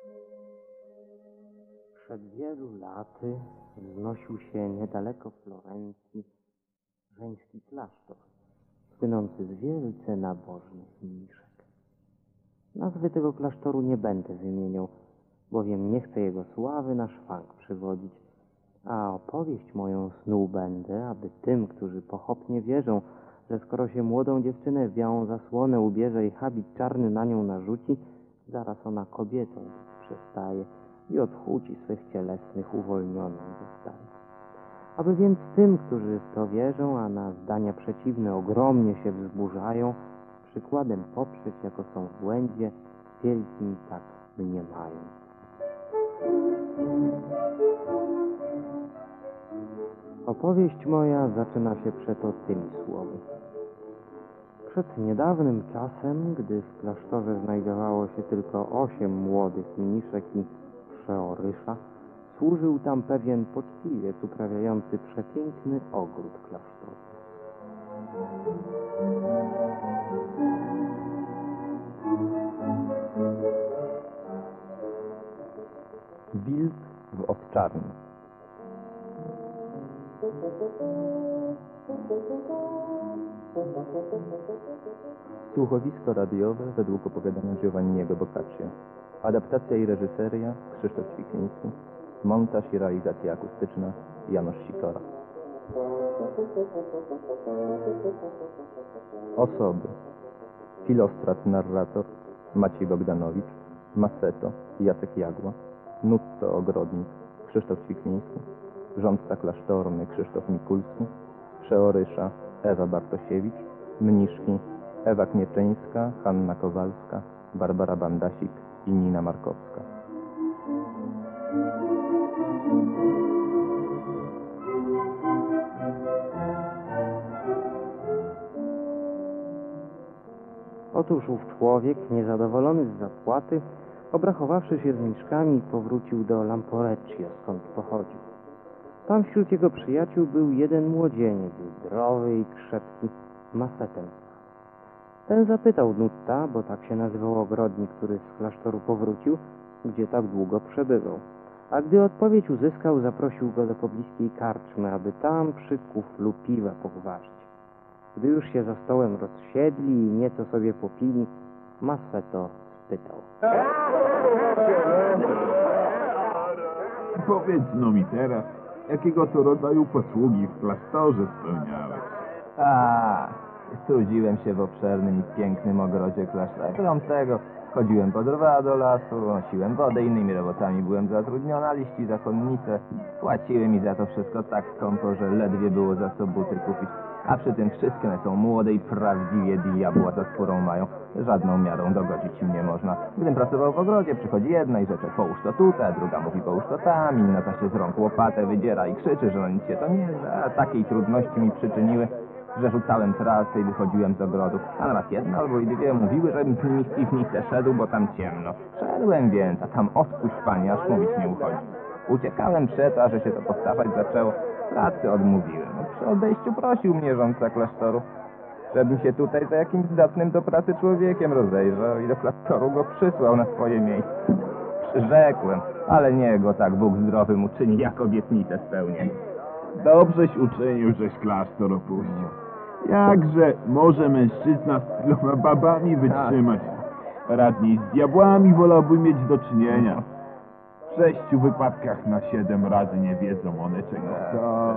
Przed wielu laty wznosił się niedaleko Florencji żeński klasztor, słynący z wielce nabożnych mniszek. Nazwy tego klasztoru nie będę wymieniał, bowiem nie chcę jego sławy na szwank przywodzić, a opowieść moją snuł będę, aby tym, którzy pochopnie wierzą, że skoro się młodą dziewczynę w białą zasłonę ubierze i habit czarny na nią narzuci, zaraz ona kobietą przestaje i od chuci swych cielesnych uwolnioną zostaje. Aby więc tym, którzy w to wierzą, a na zdania przeciwne ogromnie się wzburzają, przykładem poprzeć, jako są w błędzie, wielkim tak mniemają. Opowieść moja zaczyna się przeto tymi słowy. Przed niedawnym czasem, gdy w klasztorze znajdowało się tylko 8 młodych mniszek i przeorysza, służył tam pewien poczciwiec uprawiający przepiękny ogród klasztorny. Wilk w owczarni. Słuchowisko radiowe według opowiadania Giovanniego Boccaccio. Adaptacja i reżyseria Krzysztof Ćwikliński. Montaż i realizacja akustyczna Janusz Sikora. Osoby: Filostrat narrator Maciej Bogdanowicz, Maceto Jacek Jagła, Nutto ogrodnik Krzysztof Ćwikliński, rządca klasztorny Krzysztof Mikulski, przeorysza Ewa Bartosiewicz, mniszki Ewa Knieczyńska, Hanna Kowalska, Barbara Bandasik i Nina Markowska. Otóż ów człowiek, niezadowolony z zapłaty, obrachowawszy się z mniszkami, powrócił do Lamporeccio, skąd pochodził. Tam wśród jego przyjaciół był jeden młodzieniec, zdrowy i krzepki, Macetem. Ten zapytał Nutta, bo tak się nazywał ogrodnik, który z klasztoru powrócił, gdzie tak długo przebywał. A gdy odpowiedź uzyskał, zaprosił go do pobliskiej karczmy, aby tam przy kuflu piwa pogwarzyć. Gdy już się za stołem rozsiedli i nieco sobie popili, Maceto spytał. Powiedz no mi teraz, jakiego to rodzaju posługi w klasztorze spełniałeś? Trudziłem się w obszernym i pięknym ogrodzie klasztora. Krom tego chodziłem po drwa do lasu, nosiłem wodę, innymi robotami byłem zatrudniony, a liści zakonnice płaciły mi za to wszystko tak skąpo, że ledwie było za co buty kupić. A przy tym wszystkie one są młode i prawdziwie diabła za skórą mają. Żadną miarą dogodzić im nie można. Gdym pracował w ogrodzie, przychodzi jedna i rzecze połóż to tutaj, a druga mówi połóż to tam, inna ta się z rąk łopatę wydziera i krzyczy, że nic się to nie da. A takiej trudności mi przyczyniły, że rzucałem pracę i wychodziłem z ogrodu. A raz jedna albo i dwie mówiły, żebym z nimi w piwnicę szedł, bo tam ciemno. Szedłem więc, a tam odpuść pani, aż mówić nie uchodzi. Uciekałem przeto, a że się to powtarzać zaczęło. Pracy odmówiłem. Przy odejściu prosił mnie rządca klasztoru, żebym się tutaj za jakimś zdatnym do pracy człowiekiem rozejrzał i do klasztoru go przysłał na swoje miejsce. Przyrzekłem, ale nie go tak Bóg zdrowym uczyni, jak obietnicę spełnię. Dobrześ uczynił, żeś klasztor opuścił. Jakże może mężczyzna z tyloma babami wytrzymać? Radniej z diabłami wolałby mieć do czynienia. W 6 wypadkach na 7 razy nie wiedzą one czego chcą.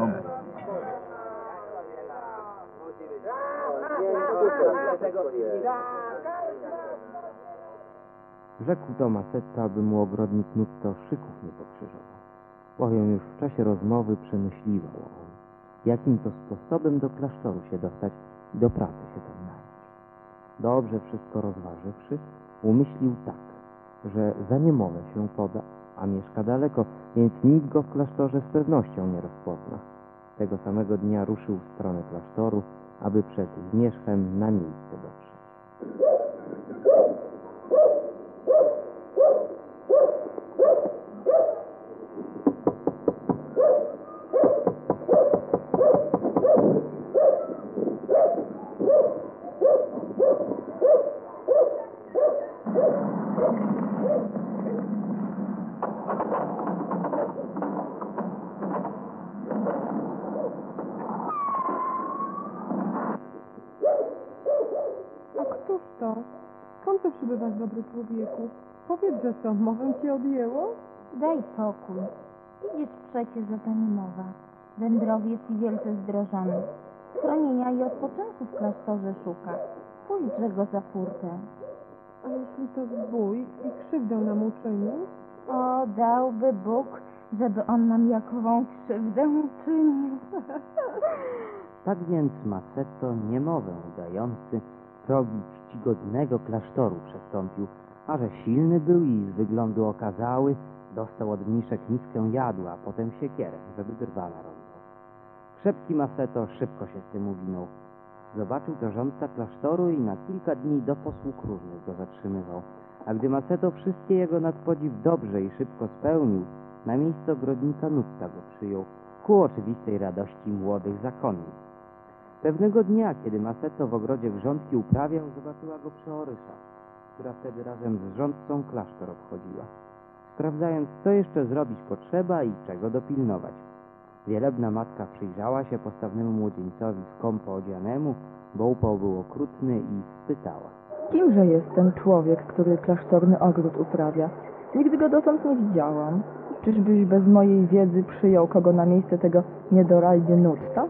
Rzekł to Macetta, aby mu ogrodnik Nutto szyków nie pokrzyżował, bowiem już w czasie rozmowy przemyśliwał on, jakim to sposobem do klasztoru się dostać i do pracy się tam nająć. Dobrze wszystko rozważywszy, umyślił tak, że za niemowę się poda, a mieszka daleko, więc nikt go w klasztorze z pewnością nie rozpozna. Tego samego dnia ruszył w stronę klasztoru, aby przed zmierzchem na miejsce dotrzeć. przybywasz, dobry człowieku? Powiedz, że co, mowę cię objęło? Daj spokój. Widzisz przecież, że to nie mowa. Wędrowiec i wielce zdrożony. Schronienia i odpoczynku w klasztorze szuka. Pójdź, że go za furtę. A jeśli to zbój i krzywdę nam uczynił? O, dałby Bóg, żeby on nam jakową krzywdę uczynił. Tak więc Maceto, niemowę udający, progi czcigodnego klasztoru przestąpił, a że silny był i z wyglądu okazały, dostał od mniszek miskę jadu, a potem siekierę, żeby drwa narąbał. Krzepki Maceto szybko się z tym uwinął. Zobaczył to rządca klasztoru i na kilka dni do posług różnych go zatrzymywał. A gdy Maceto wszystkie jego nadpodziw dobrze i szybko spełnił, na miejsce ogrodnika Nutta go przyjął, ku oczywistej radości młodych zakonnic. Pewnego dnia, kiedy Maceto w ogrodzie grządki uprawiał, zobaczyła go przeorysza, która wtedy razem z rządcą klasztor obchodziła, sprawdzając, co jeszcze zrobić potrzeba i czego dopilnować. Wielebna matka przyjrzała się postawnemu młodzieńcowi skąpo odzianemu, bo upał był okrutny i spytała. Kimże jest ten człowiek, który klasztorny ogród uprawia? Nigdy go dotąd nie widziałam. Czyżbyś bez mojej wiedzy przyjął kogo na miejsce tego niedorajdy Nutta?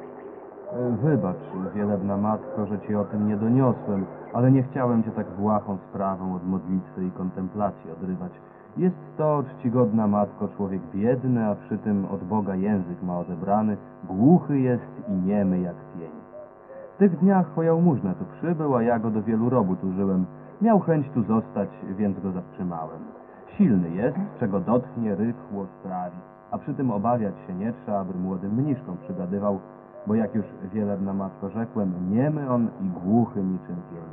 Wybacz, wielebna matko, że ci o tym nie doniosłem, ale nie chciałem cię tak błahą sprawą od modlitwy i kontemplacji odrywać. Jest to, czcigodna matko, człowiek biedny, a przy tym od Boga język ma odebrany, głuchy jest i niemy jak pień. W tych dniach po jałmużnę tu przybył, a ja go do wielu robót użyłem. Miał chęć tu zostać, więc go zatrzymałem. Silny jest, czego dotknie, rychło sprawi, a przy tym obawiać się nie trzeba, aby młodym mniszkom przygadywał, bo jak już wielebna matko rzekłem, niemy on i głuchy niczym pień.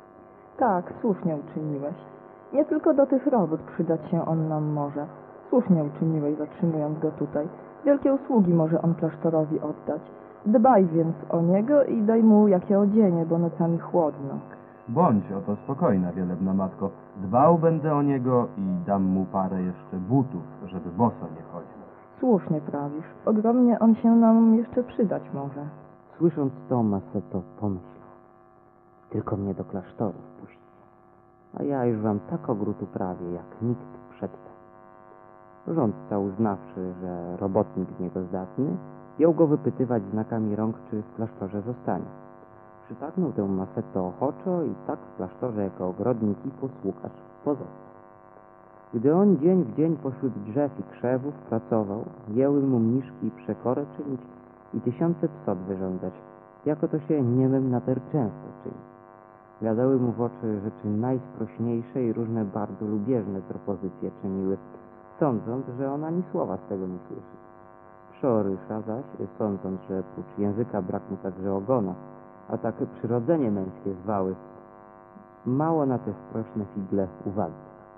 Tak, słusznie uczyniłeś. Nie tylko do tych robót przydać się on nam może. Słusznie uczyniłeś, zatrzymując go tutaj. Wielkie usługi może on klasztorowi oddać. Dbaj więc o niego i daj mu jakie odzienie, bo nocami chłodno. Bądź oto spokojna, wielebna matko. Dbał będę o niego i dam mu parę jeszcze butów, żeby boso nie chodził. Słusznie prawisz. Ogromnie on się nam jeszcze przydać może. Słysząc to, Maceto pomyślał. Tylko mnie do klasztoru wpuśćcie, a ja już wam tak ogród uprawię, jak nikt przedtem. Rządca, uznawszy, że robotnik z niego zdatny, jął go wypytywać znakami rąk, czy w klasztorze zostanie. Przytaknął tę Maceto ochoczo i tak w klasztorze jako ogrodnik i posłuchacz pozostał. Gdy on dzień w dzień pośród drzew i krzewów pracował, jęły mu mniszki przekorę czynić i tysiące psot wyrządzać, jako to się niemym nader często czyni. Gadały mu w oczy rzeczy najsprośniejsze i różne bardzo lubieżne propozycje czyniły, sądząc, że on ani słowa z tego nie słyszy. Przeorysza zaś, sądząc, że prócz języka brak mu także ogona, a tak przyrodzenie męskie zwały, mało na te sprośne figle uwagi.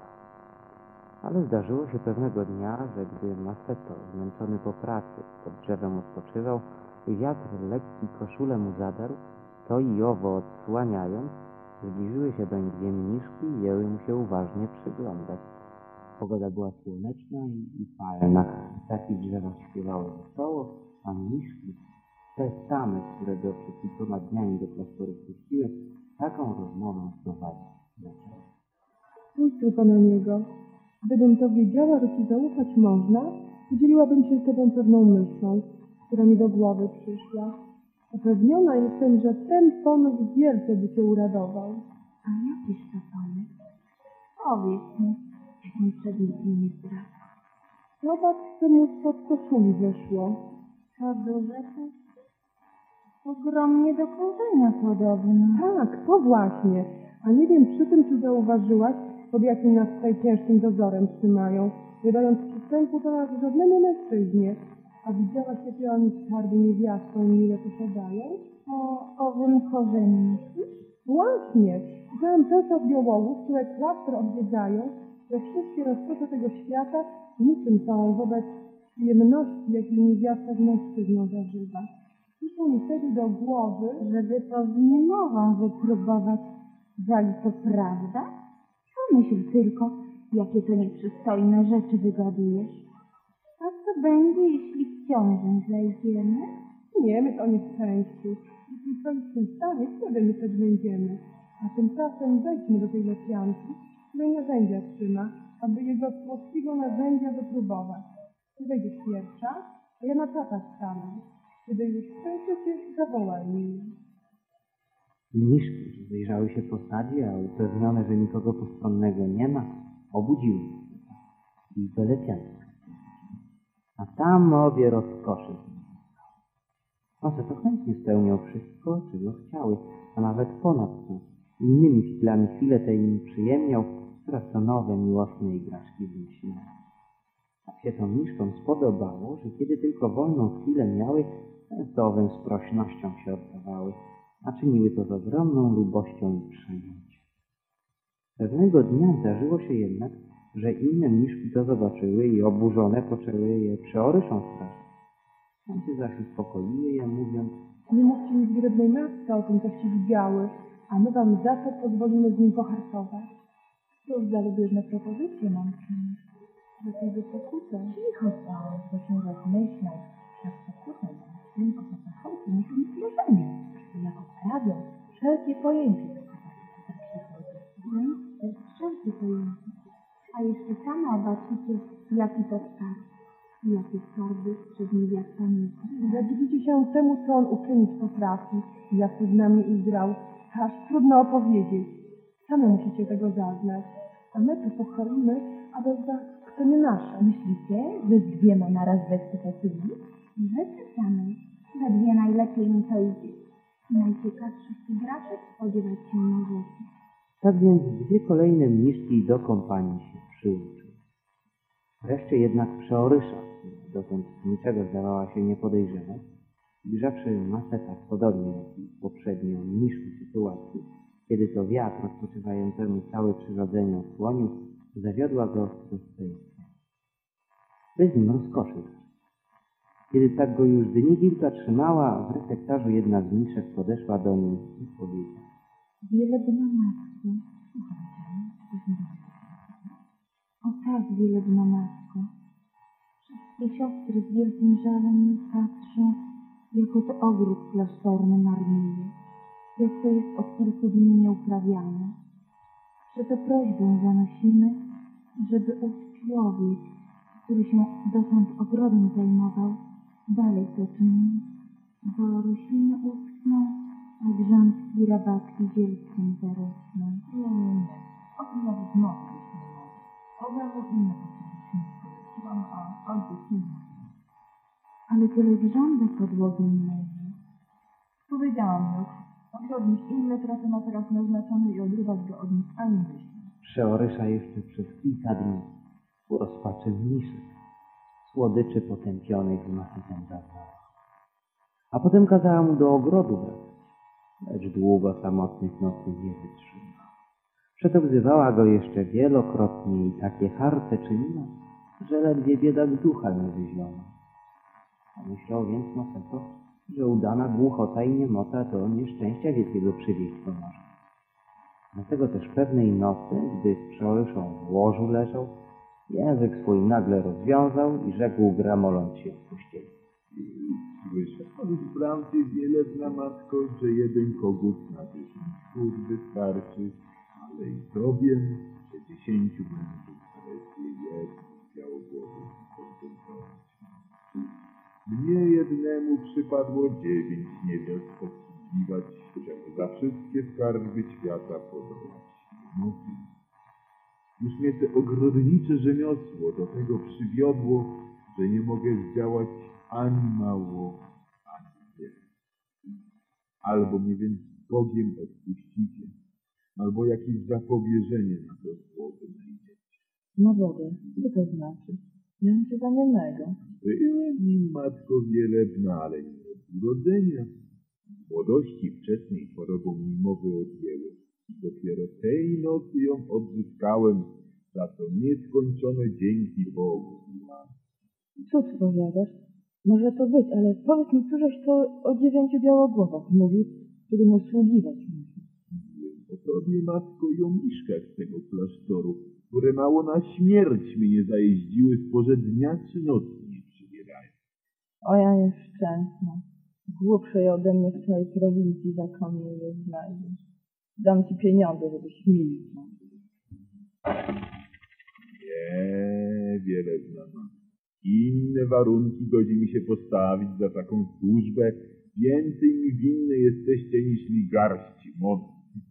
Ale zdarzyło się pewnego dnia, że gdy Maceto, zmęczony po pracy, pod drzewem odpoczywał i wiatr lekki koszulę mu zadarł, to i owo odsłaniając, zbliżyły się doń dwie mniszki i jęły mu się uważnie przyglądać. Pogoda była słoneczna i palna, ptaki w drzewach śpiewały wesoło, a mniszki, te same, które do przed kilkoma dniami do klasztoru puściły, taką rozmowę prowadzić zaczęły. Spójrz tylko na niego. Gdybym to wiedziała, że ci zaufać można, podzieliłabym się z tobą pewną myślą, która mi do głowy przyszła. Upewniona jestem, że ten pomysł wielce by cię uradował. A jakiż to pomysł? Powiedz mi, jak mi przed nikim nie zdradza. Zobacz, co mu spod koszuli wyszło. To duże coś? Ogromnie do korzenia podobne. Tak, to właśnie. A nie wiem przy tym, czy zauważyłaś, pod jakim nas tutaj ciężkim dozorem trzymają, nie dając przystępu do nas żadnemu mężczyźnie. A widziałaś, jakie oni skarby niewiastą mile posiadają? O owym korzeniu myślisz? Właśnie. Słyszałam też od białogów, które klasztor odwiedzają, że wszystkie rozkosze tego świata niczym są wobec przyjemności, jakiej niewiasta z mężczyzną zażywa. Przyszło mi wtedy do głowy, Żeby to z niemową wypróbować, zali to prawda? Pomyśl tylko, jakie to nieprzystojne rzeczy wygadujesz. A co będzie, jeśli w ciążę zajdziemy? nie, my to nie w szczęściu. Jeśli coś się stanie, wtedy my też będziemy. A tymczasem wejdźmy do tej lecjanki, której narzędzia trzyma, aby jego słodkiego narzędzia wypróbować. Ty wejdziesz pierwsza, a ja na czatach stanę. Kiedy już skończycie, zawołaj mnie. Mniszki rozejrzały się po sadzie, a upewnione, że nikogo postronnego nie ma, obudziły się i do lecjanki. A tam obie rozkoszy. One to chętnie spełnią wszystko, czego chciały, a nawet ponad to. Innymi chwilami chwilę tej im przyjemniał, coraz to nowe, miłosne igraszki wymyśliły. Tak się to mniszkom spodobało, że kiedy tylko wolną chwilę miały, to owym z prośnością się oddawały, a czyniły to z ogromną lubością i przejęciem. Pewnego dnia zdarzyło się jednak, że inne mniszki to zobaczyły i oburzone poczęły je przeoryszą straszyć. Tamty zaś uspokoiły je, mówiąc: Nie mówcie mi zgrabnej matce o tym, coście widziały, a my wam za to pozwolimy z nim pohartować. Cóż za lubieżne propozycje mam czynić. Że tej wysokutę. Cicho bałeś, bo się rozmyślał, że pokutę tylko po zachodzie muszą mieć wrażenie, że jako prawią wszelkie pojęcie do kobiety tak przychodzi. Bez wszelkie pojęcie. A jeszcze sama obaczycie, jaki to skarb, i jakie skarby przed niewiastami. Zadziwicie się temu, co on uczynić potrafi, jak z nami igrał. Aż trudno opowiedzieć. Same musicie tego zaznać. A my to pochwalimy, a bez was to nie nasze. Myślicie, że z dwiema naraz weźcie posługi? Rzeczy samej. Za dwie najlepiej mi to idzie. Najciekawszych igraszek spodziewać się możecie. Tak więc dwie kolejne mniszki do kompanii się przyłączyły. Wreszcie jednak przeorysza, która dotąd z niczego zdawała się nie podejrzewać, ujrzawszy masę tak podobnie jak i poprzednio mniszku sytuacji, kiedy to wiatr odpoczywającemu całe przyrodzenie osłonił, zawiodła go do swej celi. Bez nim rozkoszył. Kiedy tak go już dni kilka trzymała, w refektarzu jedna z mniszek podeszła do niej i powiedziała: Wielebna matko, słuchajcie, coś mi o tak, wielebna matko, wszystkie siostry z wielkim żalem mnie patrzą, jako to ogród klasztorny marnieje, jak to jest od kilku dni nieuprawiane. Przeto prośbę zanosimy, żeby ów człowiek, który się dotąd ogrodem zajmował, dalej to czynił, bo rośliny uschną, a grządki rabatki zielcem zarosną. Nie, o tym nawet mowy być nie może. Obrazu inne potrzeby a ojciec nie ma. Ale tyle grządek podłogi nie leży. Powiedziałam już, odrodnić inne trasy ma teraz naznaczone i odrywać go od nich ani myśli. Przeorysza jeszcze przez kilka dni ku rozpaczy mniszek, słodyczy potępionych w masytem zaznała. A potem kazała mu do ogrodu wracać, lecz długo samotnych nocy nie wytrzymał. Przeto wzywała go jeszcze wielokrotnie i takie harce czyniła, że ledwie biedak ducha nie wyzionął. Pomyślał więc Maseto, że udana głuchota i niemota to nieszczęścia wielkiego przywieść pomoże. Dlatego też pewnej nocy, gdy z przeoryszą w łożu leżał, język swój nagle rozwiązał i rzekł, gramoląc się w pościeli: Słyszę wprawdzie, wielebna matko, że jeden kogut na 10 kur wystarczy, ale i to wiem, że 10 mężów wreszcie jest białogłowy kontentować. Mnie jednemu przypadło 9 niewiast obsługiwać, żeby za wszystkie skarby świata podołać. Już mnie te ogrodnicze rzemiosło do tego przywiodło, że nie mogę zdziałać ani mało, ani wiele. Albo mnie więc Bogiem odpuścicie, albo jakieś zapobieżenie na to słowo znajdziecie. No Boże, co to znaczy? Miałem cię za niemego. Byłem nim, matko wielebna, ale nie od urodzenia. W młodości wczesnej chorobą mi mowy odjęły. Dopiero tej nocy ją odzyskałem, za to nieskończone dzięki Bogu. Cóż powiadasz? Może to być, ale powiedz mi, cóżeś to o 9 białogłowach mówił, którym usługiwać musi. O tobie, matko, i o miszkach z tego klasztoru, które mało na śmierć mnie zajeździły, w porze dnia czy nocy nie przybierają. O ja jest szczęsna. Głupszej ode mnie w całej prowincji zakonnej nie znajdziesz. Dam ci pieniądze, żebyś milczał. Wiele znam. Inne warunki godzi mi się postawić za taką służbę. Więcej mi winny jesteście niż mi garści mocy.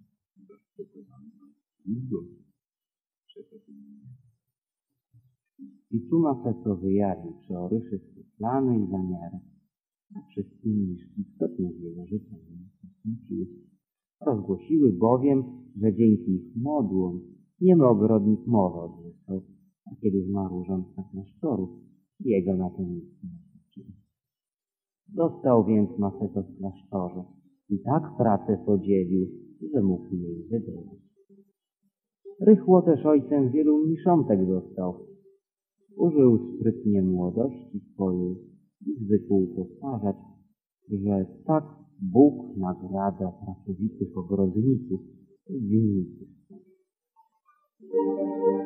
I tu Maceto wyjawił przeoryszy swe plany i zamiary, a wszystkim niż istotne z jego życia nie postąpiły. Rozgłosiły bowiem, że dzięki ich modłom niemy ogrodnik mowę odzyskał, a kiedy zmarł rządca klasztoru, jego na to miejsce naznaczyli. Został więc Maceto w klasztorze i tak pracę podzielił, że mógł jej wydobyć. Rychło też ojcem wielu mniszątek został. Użył sprytnie młodości swojej i zwykł powtarzać, że tak Bóg nagradza pracowitych ogrodników z winnicy.